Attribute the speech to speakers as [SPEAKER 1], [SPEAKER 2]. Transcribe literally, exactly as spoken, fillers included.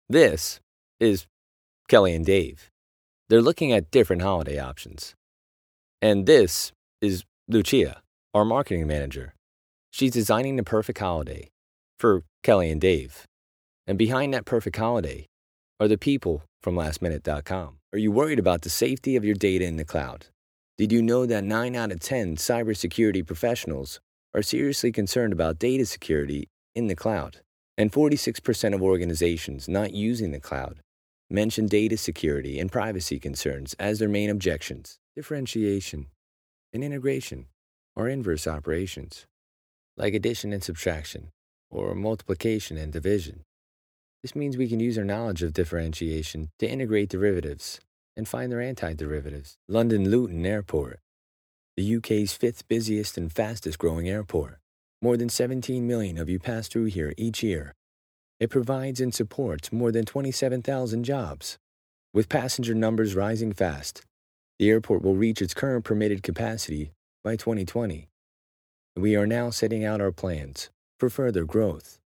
[SPEAKER 1] This is Kelly and Dave. They're looking at different holiday options. And this is Lucia, our marketing manager. She's designing the perfect holiday for Kelly and Dave. And behind that perfect holiday are the people from last minute dot com. Are you worried about the safety of your data in the cloud? Did you know that nine out of ten cybersecurity professionals are seriously concerned about data security in the cloud? And forty-six percent of organizations not using the cloud mention data security and privacy concerns as their main objections. Differentiation and integration are inverse operations, like addition and subtraction, or multiplication and division. This means we can use our knowledge of differentiation to integrate derivatives and find their anti-derivatives. London Luton Airport, the U K's fifth busiest and fastest growing airport. More than seventeen million of you pass through here each year. It provides and supports more than twenty-seven thousand jobs. With passenger numbers rising fast, the airport will reach its current permitted capacity by twenty twenty. We are now setting out our plans for further growth.